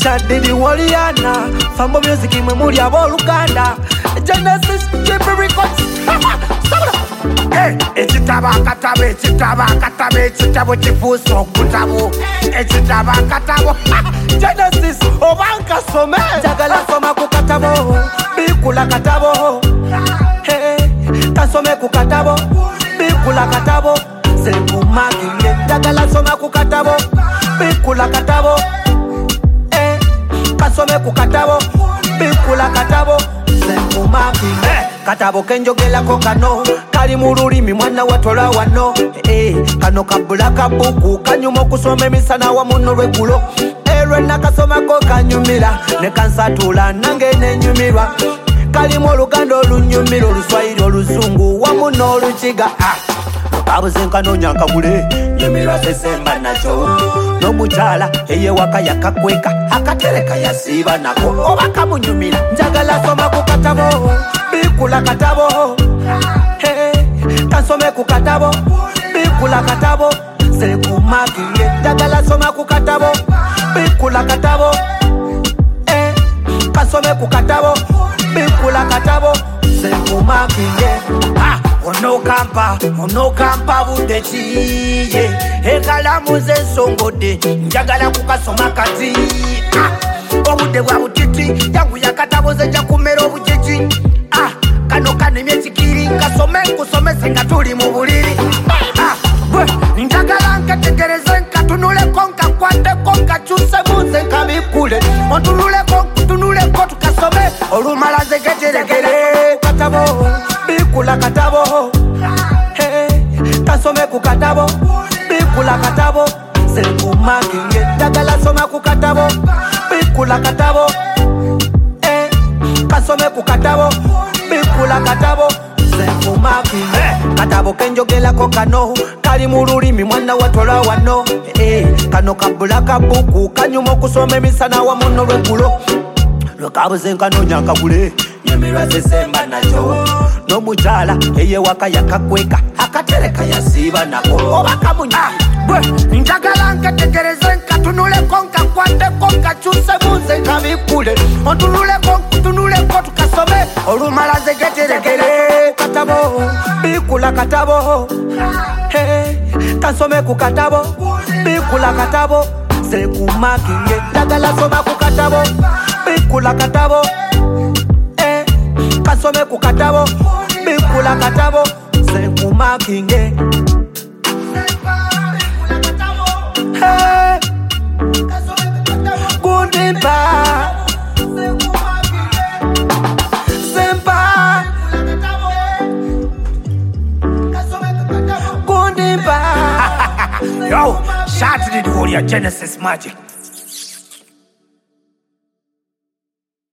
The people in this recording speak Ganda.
Shadidi Waliana, Fambo Music Memori Aboluganda, Genesis, Jeffrey Records. Ekitaba ekitabo kifuusa okutabo ekitaba katabo Genesis obanka some jagala soma ku katabo bikula katabo tasome ku katabo bikula katabo sekumagile jagala soma ku katabo bikula katabo kasome ku katabo bikula katabo sekumagile katabo kenjogela ko kano kali mu lulimi mwana watola wano kano kabula kabuku kanyuma okusoma emisana wamu n'olweggulo lwenna kasomako kanyumira ne kansatula nange nenyumirwa kalimu oluganda olunyumira oluswayiri oluzungu wamu n'olukiga kabuzenkano nyankagule nyumirwa sesemba nakyo n'omukyala eyewaka yakakweka akatereka yasiiba nako oba kamunyumira njagala soma ku katabo bikula katabo kansome ku katabo bikula katabo sekumakile njagala soma ku katabo bikula katabo kasome ku katabo bikula katabo sekumakile onokampa budde kiye ekalamu zensongode njagala kukasoma kati obudde bwa butiti yangu yakatabo zenja kumera obujiji kano kanemye ekikiri nkasome nkusomese nga tuli mu buliri njagala nketegereze nkatunuleko nkakwateko nkakyuse munze nkabikule ontunuleko tukasome olumala zegejeregere katabo bikula katabo kasome ku katabo bikula katabo sekumakile njagala soma ku katabo bikula katabo kasome ku katabo bikula katabo sekumakile katabo kenjogelako kano kali mu lulimi mwana watola wano kano kabula kabuku kanyuma okusoma emisana wamu n'olweggulo lwekabuzenkano nyankagule nyumirwa sesemba nakyo n'omukyala eyewaka yakakweka akatereka yasiiba nako oba kamunyumira njagala nketegereze nkatunuleko nkakwateko nkakyuse munze nkabikule ontunuleko tukasome olumala zegejeregere katabo bikula katabo kasome ku katabo bikula katabo sekumakile njagala soma ku katabo bikula katabo kasome ku katabo bikula katabo sekumakile Gundimba Sempa Gundimba Yo, shout to the Warrior Genesis Magic.